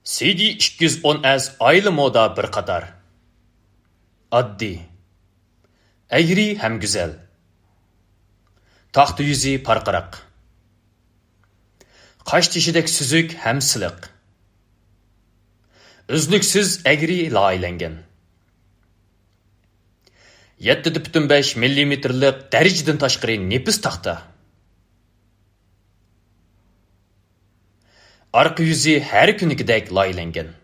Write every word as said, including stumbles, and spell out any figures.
C D ikki yuz o'n S oyli moda bir qator. Oddiy, egri ham go'zal. Taxta yuzi parqaraq. Qash tishidek suzuk ham siliq. Uzluksiz egri loyilangan. yetti butun besh millimetrlik darajadan tashqari nefis taxta. Arqa yuzi har kunigidek loyilangan.